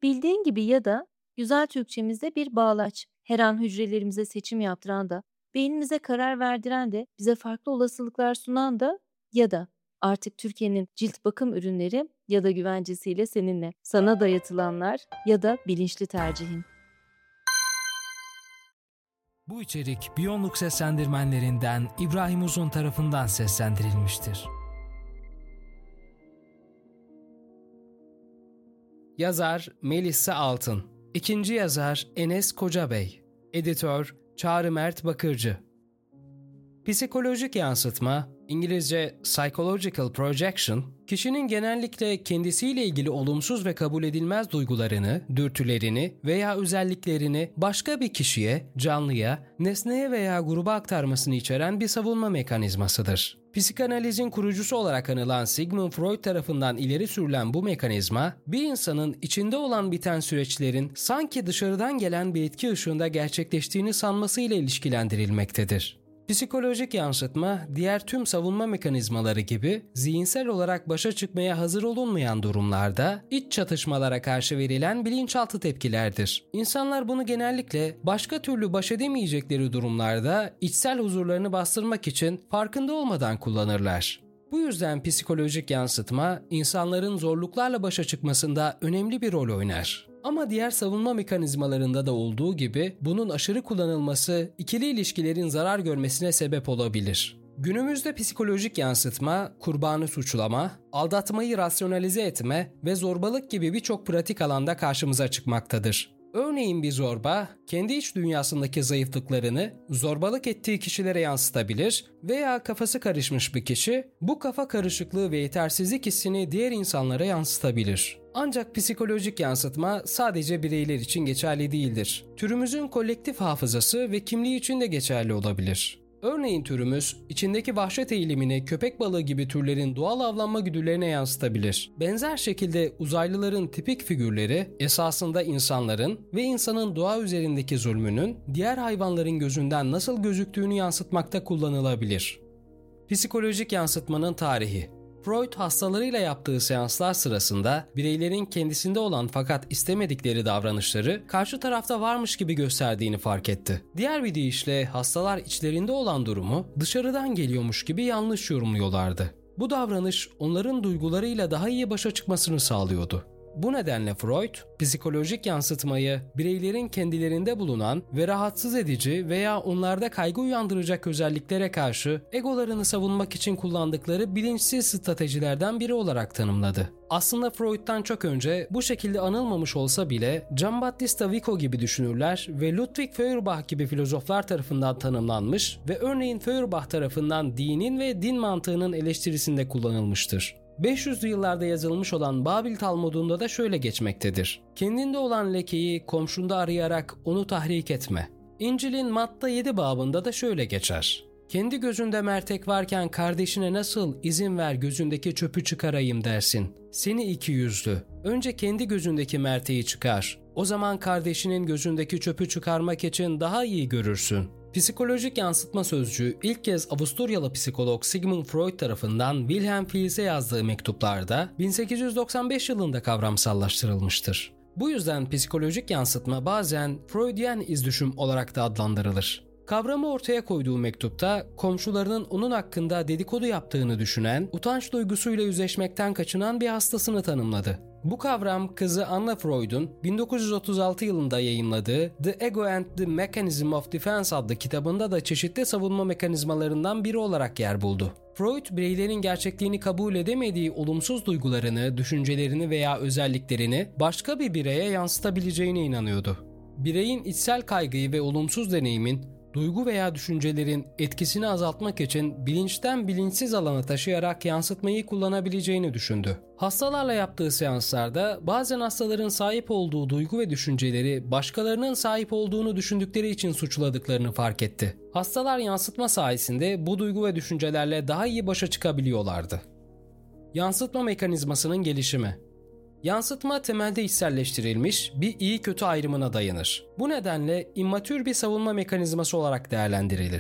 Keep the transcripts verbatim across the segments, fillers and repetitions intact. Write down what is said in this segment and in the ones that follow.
Bildiğin gibi ya da güzel Türkçemizde bir bağlaç. Her an hücrelerimize seçim yaptıran da, beynimize karar verdiren de, bize farklı olasılıklar sunan da ya da artık Türkiye'nin cilt bakım ürünleri ya da güvencesiyle seninle. Sana dayatılanlar ya da bilinçli tercihin. Bu içerik Biyonluk seslendirmenlerinden İbrahim Uzun tarafından seslendirilmiştir. Yazar Melisa Altın, İkinci yazar Enes Kocabey, Editör Çağrı Mert Bakırcı. Psikolojik yansıtma, İngilizce Psychological Projection, kişinin genellikle kendisiyle ilgili olumsuz ve kabul edilmez duygularını, dürtülerini veya özelliklerini başka bir kişiye, canlıya, nesneye veya gruba aktarmasını içeren bir savunma mekanizmasıdır. Psikanalizin kurucusu olarak anılan Sigmund Freud tarafından ileri sürülen bu mekanizma, bir insanın içinde olan biten süreçlerin sanki dışarıdan gelen bir etki ışığında gerçekleştiğini sanmasıyla ilişkilendirilmektedir. Psikolojik yansıtma, diğer tüm savunma mekanizmaları gibi zihinsel olarak başa çıkmaya hazır olunmayan durumlarda iç çatışmalara karşı verilen bilinçaltı tepkilerdir. İnsanlar bunu genellikle başka türlü baş edemeyecekleri durumlarda içsel huzurlarını bastırmak için farkında olmadan kullanırlar. Bu yüzden psikolojik yansıtma, insanların zorluklarla başa çıkmasında önemli bir rol oynar. Ama diğer savunma mekanizmalarında da olduğu gibi bunun aşırı kullanılması ikili ilişkilerin zarar görmesine sebep olabilir. Günümüzde psikolojik yansıtma, kurbanı suçlama, aldatmayı rasyonalize etme ve zorbalık gibi birçok pratik alanda karşımıza çıkmaktadır. Örneğin bir zorba, kendi iç dünyasındaki zayıflıklarını zorbalık ettiği kişilere yansıtabilir veya kafası karışmış bir kişi, bu kafa karışıklığı ve yetersizlik hissini diğer insanlara yansıtabilir. Ancak psikolojik yansıtma sadece bireyler için geçerli değildir. Türümüzün kolektif hafızası ve kimliği için de geçerli olabilir. Örneğin türümüz, içindeki vahşet eğilimini köpek balığı gibi türlerin doğal avlanma güdülerine yansıtabilir. Benzer şekilde uzaylıların tipik figürleri, esasında insanların ve insanın doğa üzerindeki zulmünün diğer hayvanların gözünden nasıl gözüktüğünü yansıtmakta kullanılabilir. Psikolojik yansıtmanın tarihi. Freud hastalarıyla yaptığı seanslar sırasında bireylerin kendisinde olan fakat istemedikleri davranışları karşı tarafta varmış gibi gösterdiğini fark etti. Diğer bir deyişle hastalar içlerinde olan durumu dışarıdan geliyormuş gibi yanlış yorumluyorlardı. Bu davranış onların duygularıyla daha iyi başa çıkmasını sağlıyordu. Bu nedenle Freud, psikolojik yansıtmayı bireylerin kendilerinde bulunan ve rahatsız edici veya onlarda kaygı uyandıracak özelliklere karşı egolarını savunmak için kullandıkları bilinçsiz stratejilerden biri olarak tanımladı. Aslında Freud'dan çok önce bu şekilde anılmamış olsa bile Giambattista Vico gibi düşünürler ve Ludwig Feuerbach gibi filozoflar tarafından tanımlanmış ve örneğin Feuerbach tarafından dinin ve din mantığının eleştirisinde kullanılmıştır. beş yüzlü yıllarda yazılmış olan Babil Talmud'unda da şöyle geçmektedir. Kendinde olan lekeyi komşunda arayarak onu tahrik etme. İncil'in Matta yedi babında da şöyle geçer. Kendi gözünde mertek varken kardeşine nasıl izin ver gözündeki çöpü çıkarayım dersin. Seni iki yüzlü. Önce kendi gözündeki merteği çıkar. O zaman kardeşinin gözündeki çöpü çıkarmak için daha iyi görürsün. Psikolojik yansıtma sözcüğü ilk kez Avusturyalı psikolog Sigmund Freud tarafından Wilhelm Fies'e yazdığı mektuplarda bin sekiz yüz doksan beş yılında kavramsallaştırılmıştır. Bu yüzden psikolojik yansıtma bazen Freudian izdüşüm olarak da adlandırılır. Kavramı ortaya koyduğu mektupta komşularının onun hakkında dedikodu yaptığını düşünen, utanç duygusuyla yüzleşmekten kaçınan bir hastasını tanımladı. Bu kavram kızı Anna Freud'un bin dokuz yüz otuz altı yılında yayımladığı The Ego and the Mechanism of Defense adlı kitabında da çeşitli savunma mekanizmalarından biri olarak yer buldu. Freud, bireylerin gerçekliğini kabul edemediği olumsuz duygularını, düşüncelerini veya özelliklerini başka bir bireye yansıtabileceğine inanıyordu. Bireyin içsel kaygıyı ve olumsuz deneyimin duygu veya düşüncelerin etkisini azaltmak için bilinçten bilinçsiz alana taşıyarak yansıtmayı kullanabileceğini düşündü. Hastalarla yaptığı seanslarda bazen hastaların sahip olduğu duygu ve düşünceleri başkalarının sahip olduğunu düşündükleri için suçladıklarını fark etti. Hastalar yansıtma sayesinde bu duygu ve düşüncelerle daha iyi başa çıkabiliyorlardı. Yansıtma mekanizmasının gelişimi. Yansıtma temelde içselleştirilmiş bir iyi kötü ayrımına dayanır. Bu nedenle immatür bir savunma mekanizması olarak değerlendirilir.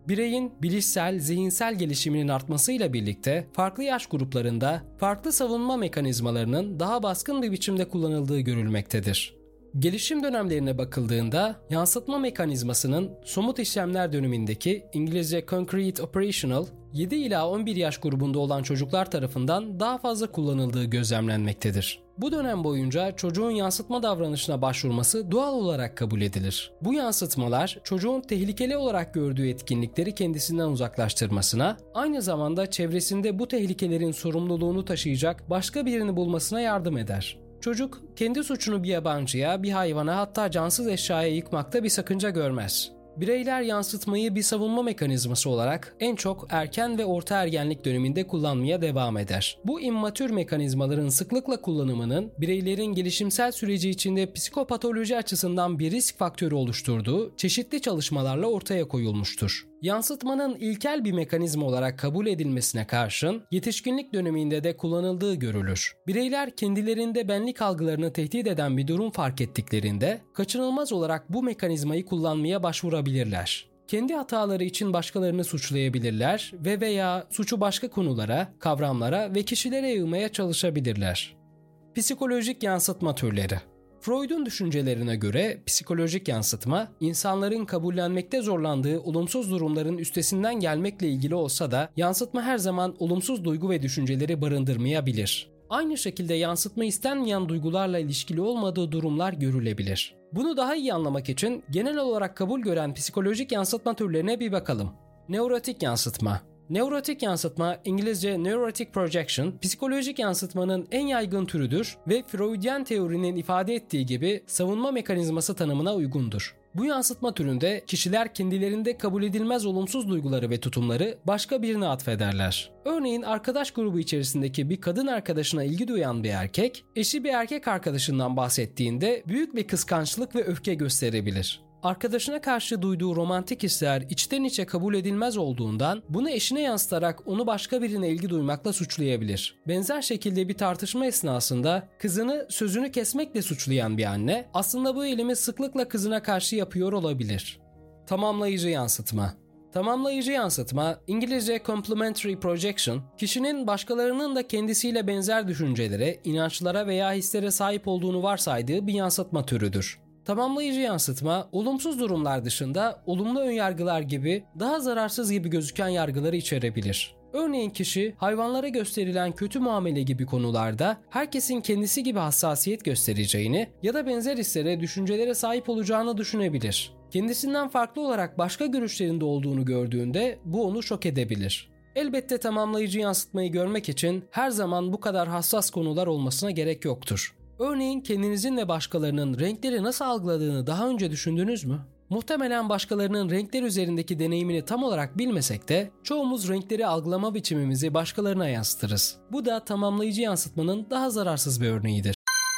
Bireyin bilişsel, zihinsel gelişiminin artmasıyla birlikte farklı yaş gruplarında farklı savunma mekanizmalarının daha baskın bir biçimde kullanıldığı görülmektedir. Gelişim dönemlerine bakıldığında yansıtma mekanizmasının somut işlemler dönemindeki İngilizce concrete operational yedi ila on bir yaş grubunda olan çocuklar tarafından daha fazla kullanıldığı gözlemlenmektedir. Bu dönem boyunca çocuğun yansıtma davranışına başvurması doğal olarak kabul edilir. Bu yansıtmalar çocuğun tehlikeli olarak gördüğü etkinlikleri kendisinden uzaklaştırmasına, aynı zamanda çevresinde bu tehlikelerin sorumluluğunu taşıyacak başka birini bulmasına yardım eder. Çocuk kendi suçunu bir yabancıya, bir hayvana, hatta cansız eşyaya yıkmakta bir sakınca görmez. Bireyler yansıtmayı bir savunma mekanizması olarak en çok erken ve orta ergenlik döneminde kullanmaya devam eder. Bu immatür mekanizmaların sıklıkla kullanımının bireylerin gelişimsel süreci içinde psikopatoloji açısından bir risk faktörü oluşturduğu çeşitli çalışmalarla ortaya koyulmuştur. Yansıtmanın ilkel bir mekanizma olarak kabul edilmesine karşın yetişkinlik döneminde de kullanıldığı görülür. Bireyler kendilerinde benlik algılarını tehdit eden bir durum fark ettiklerinde kaçınılmaz olarak bu mekanizmayı kullanmaya başvurabilirler. Kendi hataları için başkalarını suçlayabilirler ve veya suçu başka konulara, kavramlara ve kişilere yığmaya çalışabilirler. Psikolojik yansıtma türleri. Freud'un düşüncelerine göre psikolojik yansıtma, insanların kabullenmekte zorlandığı olumsuz durumların üstesinden gelmekle ilgili olsa da yansıtma her zaman olumsuz duygu ve düşünceleri barındırmayabilir. Aynı şekilde yansıtma istenmeyen duygularla ilişkili olmadığı durumlar görülebilir. Bunu daha iyi anlamak için genel olarak kabul gören psikolojik yansıtma türlerine bir bakalım. Nevrotik yansıtma. Nevrotik yansıtma, İngilizce neurotic projection, psikolojik yansıtmanın en yaygın türüdür ve Freudian teorinin ifade ettiği gibi savunma mekanizması tanımına uygundur. Bu yansıtma türünde kişiler kendilerinde kabul edilmez olumsuz duyguları ve tutumları başka birine atfederler. Örneğin arkadaş grubu içerisindeki bir kadın arkadaşına ilgi duyan bir erkek, eşi bir erkek arkadaşından bahsettiğinde büyük bir kıskançlık ve öfke gösterebilir. Arkadaşına karşı duyduğu romantik hisler içten içe kabul edilmez olduğundan bunu eşine yansıtarak onu başka birine ilgi duymakla suçlayabilir. Benzer şekilde bir tartışma esnasında kızını sözünü kesmekle suçlayan bir anne aslında bu eylemi sıklıkla kızına karşı yapıyor olabilir. Tamamlayıcı yansıtma. Tamamlayıcı yansıtma, İngilizce complementary projection, kişinin başkalarının da kendisiyle benzer düşüncelere, inançlara veya hislere sahip olduğunu varsaydığı bir yansıtma türüdür. Tamamlayıcı yansıtma, olumsuz durumlar dışında olumlu önyargılar gibi daha zararsız gibi gözüken yargıları içerebilir. Örneğin kişi hayvanlara gösterilen kötü muamele gibi konularda herkesin kendisi gibi hassasiyet göstereceğini ya da benzer hislere, düşüncelere sahip olacağını düşünebilir. Kendisinden farklı olarak başka görüşlerinde olduğunu gördüğünde bu onu şok edebilir. Elbette tamamlayıcı yansıtmayı görmek için her zaman bu kadar hassas konular olmasına gerek yoktur. Örneğin kendinizin ve başkalarının renkleri nasıl algıladığını daha önce düşündünüz mü? Muhtemelen başkalarının renkler üzerindeki deneyimini tam olarak bilmesek de çoğumuz renkleri algılama biçimimizi başkalarına yansıtırız. Bu da tamamlayıcı yansıtmanın daha zararsız bir örneğidir.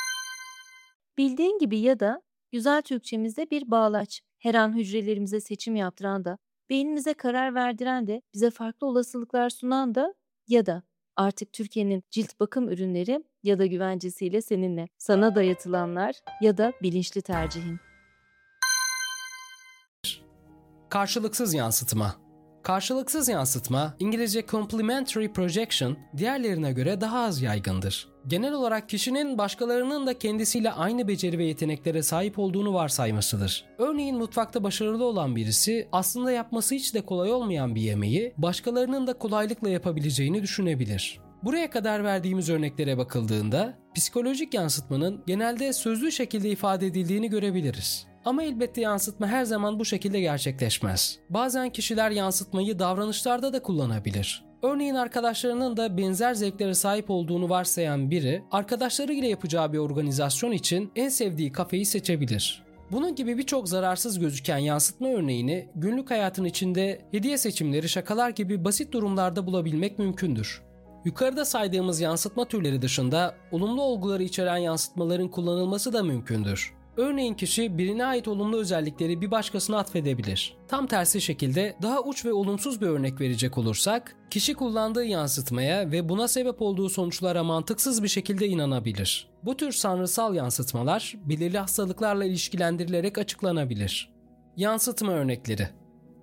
Bildiğin gibi ya da güzel Türkçemizde bir bağlaç, her an hücrelerimize seçim yaptıran da, beynimize karar verdiren de, bize farklı olasılıklar sunan da ya da artık Türkiye'nin cilt bakım ürünleri ya da güvencesiyle seninle, sana dayatılanlar ya da bilinçli tercihin. Karşılıksız yansıtma. Karşılıksız yansıtma, İngilizce complementary projection, diğerlerine göre daha az yaygındır. Genel olarak kişinin başkalarının da kendisiyle aynı beceri ve yeteneklere sahip olduğunu varsaymasıdır. Örneğin mutfakta başarılı olan birisi aslında yapması hiç de kolay olmayan bir yemeği başkalarının da kolaylıkla yapabileceğini düşünebilir. Buraya kadar verdiğimiz örneklere bakıldığında psikolojik yansıtmanın genelde sözlü şekilde ifade edildiğini görebiliriz. Ama elbette yansıtma her zaman bu şekilde gerçekleşmez. Bazen kişiler yansıtmayı davranışlarda da kullanabilir. Örneğin arkadaşlarının da benzer zevklere sahip olduğunu varsayan biri, arkadaşlarıyla yapacağı bir organizasyon için en sevdiği kafeyi seçebilir. Bunun gibi birçok zararsız gözüken yansıtma örneğini günlük hayatın içinde hediye seçimleri, şakalar gibi basit durumlarda bulabilmek mümkündür. Yukarıda saydığımız yansıtma türleri dışında olumlu olguları içeren yansıtmaların kullanılması da mümkündür. Örneğin kişi birine ait olumlu özellikleri bir başkasına atfedebilir. Tam tersi şekilde daha uç ve olumsuz bir örnek verecek olursak, kişi kullandığı yansıtmaya ve buna sebep olduğu sonuçlara mantıksız bir şekilde inanabilir. Bu tür sanrısal yansıtmalar belirli hastalıklarla ilişkilendirilerek açıklanabilir. Yansıtma örnekleri.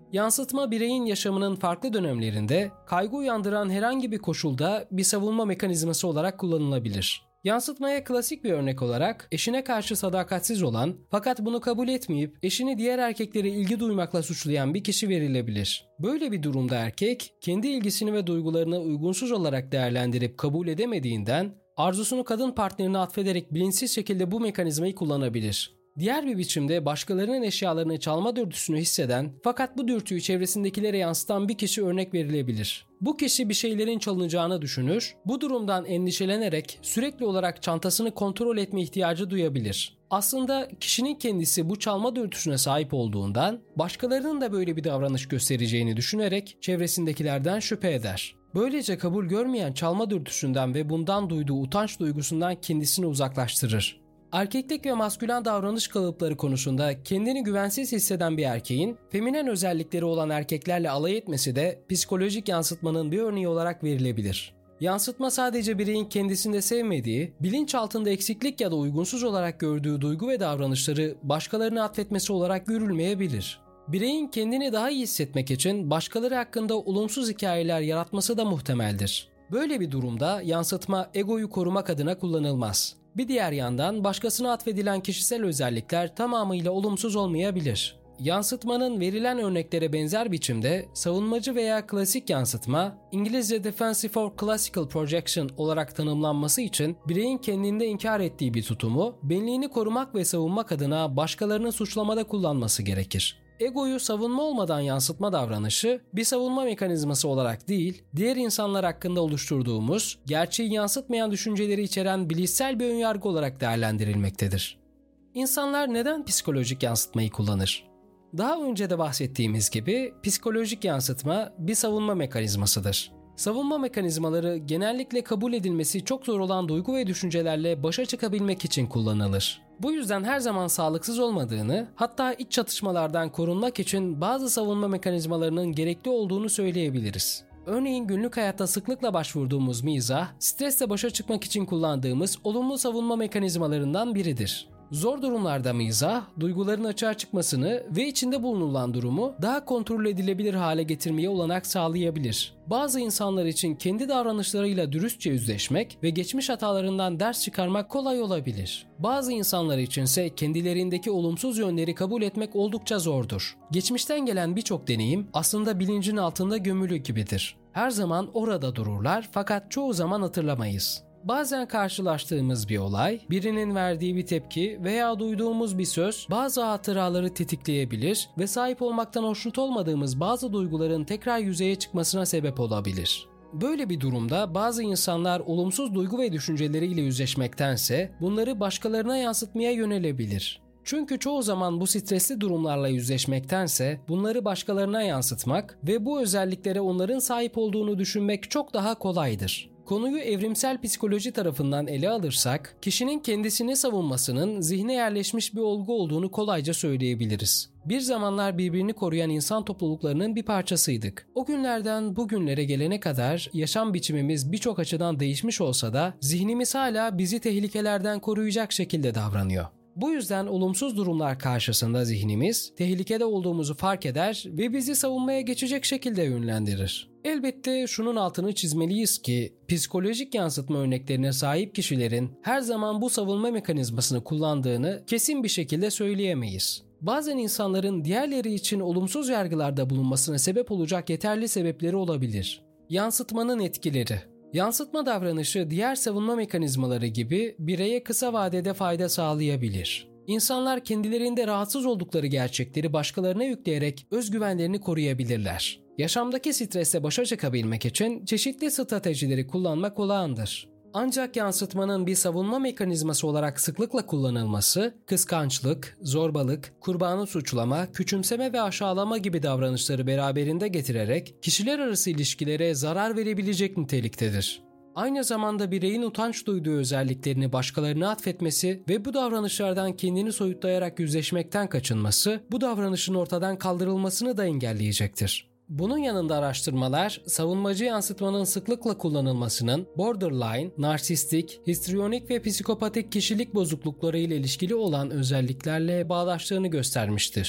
Yansıtma bireyin yaşamının farklı dönemlerinde kaygı uyandıran herhangi bir koşulda bir savunma mekanizması olarak kullanılabilir. Yansıtmaya klasik bir örnek olarak eşine karşı sadakatsiz olan fakat bunu kabul etmeyip eşini diğer erkeklere ilgi duymakla suçlayan bir kişi verilebilir. Böyle bir durumda erkek kendi ilgisini ve duygularını uygunsuz olarak değerlendirip kabul edemediğinden arzusunu kadın partnerine atfederek bilinçsiz şekilde bu mekanizmayı kullanabilir. Diğer bir biçimde başkalarının eşyalarını çalma dürtüsünü hisseden fakat bu dürtüyü çevresindekilere yansıtan bir kişi örnek verilebilir. Bu kişi bir şeylerin çalınacağını düşünür, bu durumdan endişelenerek sürekli olarak çantasını kontrol etme ihtiyacı duyabilir. Aslında kişinin kendisi bu çalma dürtüsüne sahip olduğundan başkalarının da böyle bir davranış göstereceğini düşünerek çevresindekilerden şüphe eder. Böylece kabul görmeyen çalma dürtüsünden ve bundan duyduğu utanç duygusundan kendisini uzaklaştırır. Erkeklik ve maskülen davranış kalıpları konusunda kendini güvensiz hisseden bir erkeğin feminen özellikleri olan erkeklerle alay etmesi de psikolojik yansıtmanın bir örneği olarak verilebilir. Yansıtma sadece bireyin kendisinde sevmediği, bilinçaltında eksiklik ya da uygunsuz olarak gördüğü duygu ve davranışları başkalarına atfetmesi olarak görülmeyebilir. Bireyin kendini daha iyi hissetmek için başkaları hakkında olumsuz hikayeler yaratması da muhtemeldir. Böyle bir durumda yansıtma egoyu korumak adına kullanılmaz. Bir diğer yandan başkasına atfedilen kişisel özellikler tamamıyla olumsuz olmayabilir. Yansıtmanın verilen örneklere benzer biçimde savunmacı veya klasik yansıtma, İngilizce Defensive or Classical Projection olarak tanımlanması için bireyin kendinde inkar ettiği bir tutumu, benliğini korumak ve savunmak adına başkalarını suçlamada kullanması gerekir. Egoyu savunma olmadan yansıtma davranışı bir savunma mekanizması olarak değil, diğer insanlar hakkında oluşturduğumuz, gerçeği yansıtmayan düşünceleri içeren bilişsel bir önyargı olarak değerlendirilmektedir. İnsanlar neden psikolojik yansıtmayı kullanır? Daha önce de bahsettiğimiz gibi psikolojik yansıtma bir savunma mekanizmasıdır. Savunma mekanizmaları genellikle kabul edilmesi çok zor olan duygu ve düşüncelerle başa çıkabilmek için kullanılır. Bu yüzden her zaman sağlıksız olmadığını, hatta iç çatışmalardan korunmak için bazı savunma mekanizmalarının gerekli olduğunu söyleyebiliriz. Örneğin günlük hayatta sıklıkla başvurduğumuz mizah, stresle başa çıkmak için kullandığımız olumlu savunma mekanizmalarından biridir. Zor durumlarda mizah, duyguların açığa çıkmasını ve içinde bulunulan durumu daha kontrol edilebilir hale getirmeye olanak sağlayabilir. Bazı insanlar için kendi davranışlarıyla dürüstçe yüzleşmek ve geçmiş hatalarından ders çıkarmak kolay olabilir. Bazı insanlar içinse kendilerindeki olumsuz yönleri kabul etmek oldukça zordur. Geçmişten gelen birçok deneyim aslında bilincin altında gömülü gibidir. Her zaman orada dururlar fakat çoğu zaman hatırlamayız. Bazen karşılaştığımız bir olay, birinin verdiği bir tepki veya duyduğumuz bir söz bazı hatıraları tetikleyebilir ve sahip olmaktan hoşnut olmadığımız bazı duyguların tekrar yüzeye çıkmasına sebep olabilir. Böyle bir durumda bazı insanlar olumsuz duygu ve düşünceleriyle yüzleşmektense bunları başkalarına yansıtmaya yönelebilir. Çünkü çoğu zaman bu stresli durumlarla yüzleşmektense bunları başkalarına yansıtmak ve bu özelliklere onların sahip olduğunu düşünmek çok daha kolaydır. Konuyu evrimsel psikoloji tarafından ele alırsak, kişinin kendisini savunmasının zihne yerleşmiş bir olgu olduğunu kolayca söyleyebiliriz. Bir zamanlar birbirini koruyan insan topluluklarının bir parçasıydık. O günlerden bugünlere gelene kadar yaşam biçimimiz birçok açıdan değişmiş olsa da zihnimiz hala bizi tehlikelerden koruyacak şekilde davranıyor. Bu yüzden olumsuz durumlar karşısında zihnimiz tehlikede olduğumuzu fark eder ve bizi savunmaya geçecek şekilde yönlendirir. Elbette şunun altını çizmeliyiz ki psikolojik yansıtma örneklerine sahip kişilerin her zaman bu savunma mekanizmasını kullandığını kesin bir şekilde söyleyemeyiz. Bazen insanların diğerleri için olumsuz yargılarda bulunmasına sebep olacak yeterli sebepleri olabilir. Yansıtmanın etkileri. Yansıtma davranışı diğer savunma mekanizmaları gibi bireye kısa vadede fayda sağlayabilir. İnsanlar kendilerinde rahatsız oldukları gerçekleri başkalarına yükleyerek özgüvenlerini koruyabilirler. Yaşamdaki stresle başa çıkabilmek için çeşitli stratejileri kullanmak olağandır. Ancak yansıtmanın bir savunma mekanizması olarak sıklıkla kullanılması, kıskançlık, zorbalık, kurbanı suçlama, küçümseme ve aşağılama gibi davranışları beraberinde getirerek kişiler arası ilişkilere zarar verebilecek niteliktedir. Aynı zamanda bireyin utanç duyduğu özelliklerini başkalarına atfetmesi ve bu davranışlardan kendini soyutlayarak yüzleşmekten kaçınması, bu davranışın ortadan kaldırılmasını da engelleyecektir. Bunun yanında araştırmalar, savunmacı yansıtmanın sıklıkla kullanılmasının borderline, narsistik, histriyonik ve psikopatik kişilik bozuklukları ile ilişkili olan özelliklerle bağdaştığını göstermiştir.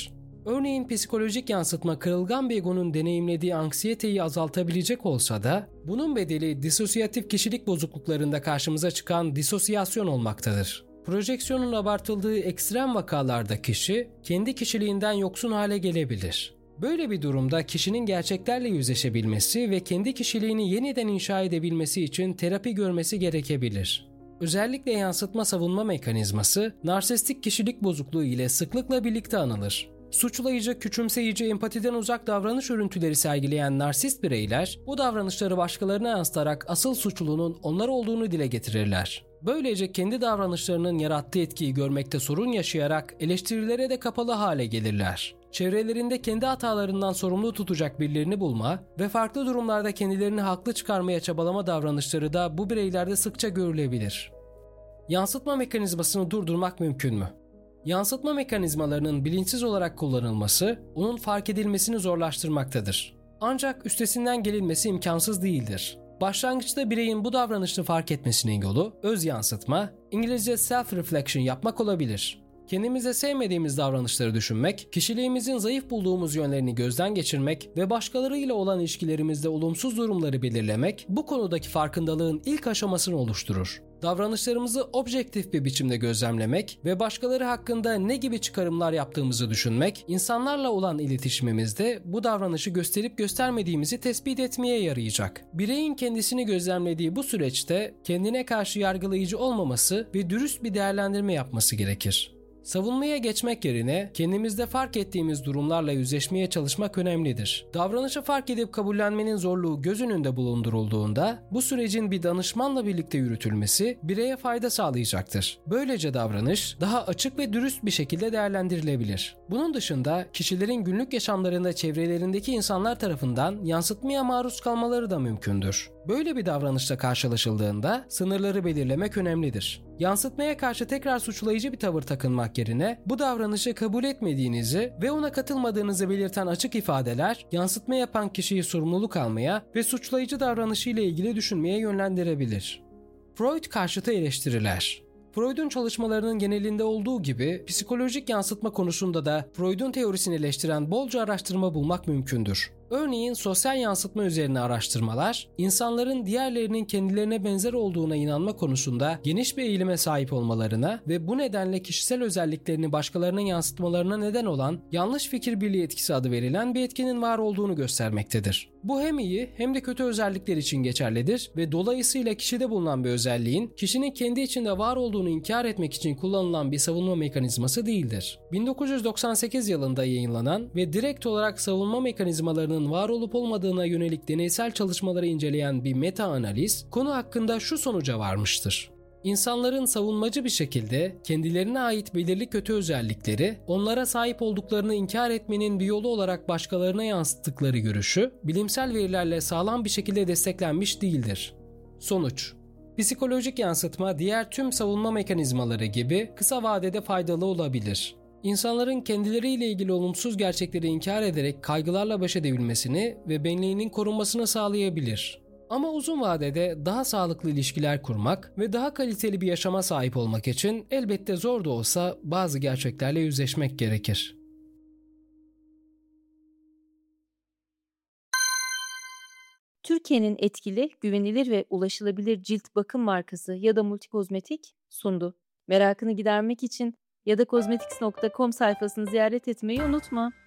Örneğin psikolojik yansıtma kırılgan bir egonun deneyimlediği anksiyeteyi azaltabilecek olsa da bunun bedeli disosyatif kişilik bozukluklarında karşımıza çıkan disosyasyon olmaktadır. Projeksiyonun abartıldığı ekstrem vakalarda kişi kendi kişiliğinden yoksun hale gelebilir. Böyle bir durumda kişinin gerçeklerle yüzleşebilmesi ve kendi kişiliğini yeniden inşa edebilmesi için terapi görmesi gerekebilir. Özellikle yansıtma savunma mekanizması, narsistik kişilik bozukluğu ile sıklıkla birlikte anılır. Suçlayıcı, küçümseyici, empatiden uzak davranış örüntüleri sergileyen narsist bireyler, bu davranışları başkalarına yansıtarak asıl suçlunun onlar olduğunu dile getirirler. Böylece kendi davranışlarının yarattığı etkiyi görmekte sorun yaşayarak eleştirilere de kapalı hale gelirler. Çevrelerinde kendi hatalarından sorumlu tutacak birilerini bulma ve farklı durumlarda kendilerini haklı çıkarmaya çabalama davranışları da bu bireylerde sıkça görülebilir. Yansıtma mekanizmasını durdurmak mümkün mü? Yansıtma mekanizmalarının bilinçsiz olarak kullanılması, onun fark edilmesini zorlaştırmaktadır. Ancak üstesinden gelinmesi imkansız değildir. Başlangıçta bireyin bu davranışını fark etmesinin yolu, öz yansıtma, İngilizce self-reflection yapmak olabilir. Kendimize sevmediğimiz davranışları düşünmek, kişiliğimizin zayıf bulduğumuz yönlerini gözden geçirmek ve başkalarıyla olan ilişkilerimizde olumsuz durumları belirlemek, bu konudaki farkındalığın ilk aşamasını oluşturur. Davranışlarımızı objektif bir biçimde gözlemlemek ve başkaları hakkında ne gibi çıkarımlar yaptığımızı düşünmek, insanlarla olan iletişimimizde bu davranışı gösterip göstermediğimizi tespit etmeye yarayacak. Bireyin kendisini gözlemlediği bu süreçte kendine karşı yargılayıcı olmaması ve dürüst bir değerlendirme yapması gerekir. Savunmaya geçmek yerine kendimizde fark ettiğimiz durumlarla yüzleşmeye çalışmak önemlidir. Davranışı fark edip kabullenmenin zorluğu göz önünde bulundurulduğunda bu sürecin bir danışmanla birlikte yürütülmesi bireye fayda sağlayacaktır. Böylece davranış daha açık ve dürüst bir şekilde değerlendirilebilir. Bunun dışında kişilerin günlük yaşamlarında çevrelerindeki insanlar tarafından yansıtmaya maruz kalmaları da mümkündür. Böyle bir davranışla karşılaşıldığında sınırları belirlemek önemlidir. Yansıtmaya karşı tekrar suçlayıcı bir tavır takınmak yerine bu davranışı kabul etmediğinizi ve ona katılmadığınızı belirten açık ifadeler yansıtma yapan kişiyi sorumluluk almaya ve suçlayıcı davranışıyla ilgili düşünmeye yönlendirebilir. Freud karşıtı eleştiriler. Freud'un çalışmalarının genelinde olduğu gibi psikolojik yansıtma konusunda da Freud'un teorisini eleştiren bolca araştırma bulmak mümkündür. Örneğin sosyal yansıtma üzerine araştırmalar, insanların diğerlerinin kendilerine benzer olduğuna inanma konusunda geniş bir eğilime sahip olmalarına ve bu nedenle kişisel özelliklerini başkalarına yansıtmalarına neden olan yanlış fikir birliği etkisi adı verilen bir etkinin var olduğunu göstermektedir. Bu hem iyi hem de kötü özellikler için geçerlidir ve dolayısıyla kişide bulunan bir özelliğin kişinin kendi içinde var olduğunu inkar etmek için kullanılan bir savunma mekanizması değildir. bin dokuz yüz doksan sekiz yılında yayınlanan ve direkt olarak savunma mekanizmalarının var olup olmadığına yönelik deneysel çalışmaları inceleyen bir meta-analiz konu hakkında şu sonuca varmıştır. İnsanların savunmacı bir şekilde kendilerine ait belirli kötü özellikleri onlara sahip olduklarını inkar etmenin bir yolu olarak başkalarına yansıttıkları görüşü bilimsel verilerle sağlam bir şekilde desteklenmiş değildir. Sonuç: psikolojik yansıtma diğer tüm savunma mekanizmaları gibi kısa vadede faydalı olabilir. İnsanların kendileriyle ilgili olumsuz gerçekleri inkar ederek kaygılarla baş edebilmesini ve benliğinin korunmasını sağlayabilir. Ama uzun vadede daha sağlıklı ilişkiler kurmak ve daha kaliteli bir yaşama sahip olmak için elbette zor da olsa bazı gerçeklerle yüzleşmek gerekir. Türkiye'nin etkili, güvenilir ve ulaşılabilir cilt bakım markası ya da multikozmetik sundu. Merakını gidermek için ya da kozmetiks nokta com sayfasını ziyaret etmeyi unutma.